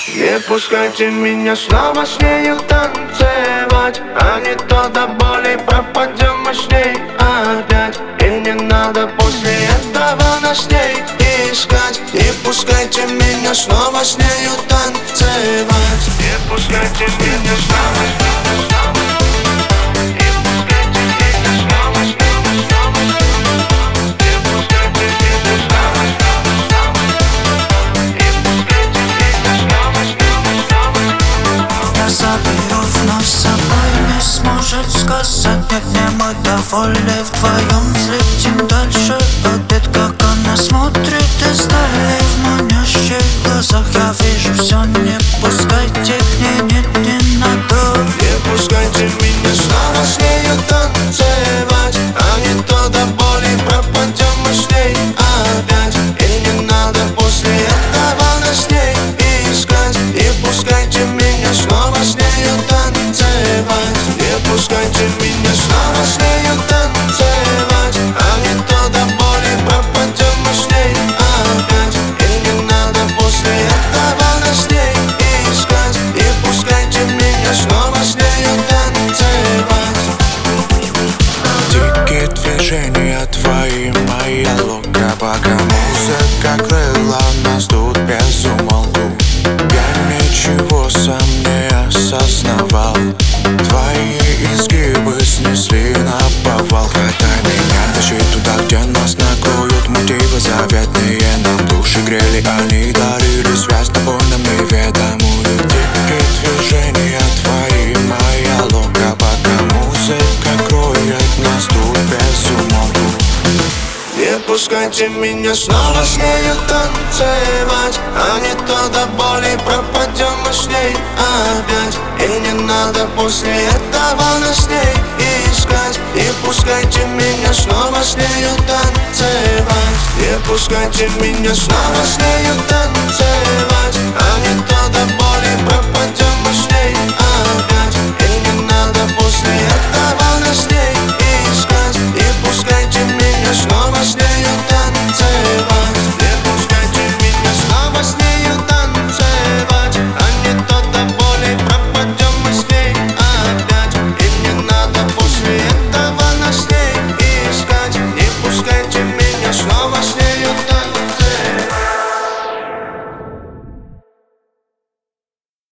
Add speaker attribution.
Speaker 1: Не пускайте меня снова с нею танцевать, а не то до боли пропадем мы с ней опять. И не надо после этого нас с ней искать. Не пускайте меня снова с нею танцевать. Не пускайте меня снова, снова, снова. Не пускайте меня снова, снова, снова. Не пускайте меня снова, снова, снова. Не пускайте меня снова, снова, снова.
Speaker 2: Я заберу вновь с собой, не сможет сказать нет, не мы довольны вдвоем. Взлетим дальше, обед, как она смотрит издали в манящих глазах. Я вижу все, не пускайте к ней, нет, не надо.
Speaker 1: Не пускайте меня снова с нею танцевать, а не то до боли пропадем мы с ней опять. И не надо после этого нас с ней искать. Не пускайте меня снова с нею танцевать. Не пускайте меня снова с нею танцевать, а не то до боли пропадем мы с ней опять. И не надо после этого нас с ней искать. Не пускайте меня снова с нею танцевать.
Speaker 3: Дикие движения твои, моя лука, пока музыка крыла нас тут без умолку. Я ничего сам не осознавал, твои изгибы снесли на повал. Хватай меня, тащи туда, где нас накроют мотивы заветные. Нам души грели, они дарили связь с тобой нам неведомую. Дикие движения твои, моя лука, пока музыка кроет нас тут без умолку.
Speaker 1: Не пускайте меня снова с нею танцевать, а не то до боли пропадем мы с ней опять. И не надо после этого нас с ней искать. Не пускайте меня снова с нею танцевать. Не пускайте меня снова с нею танцевать, а не то до боли пропадем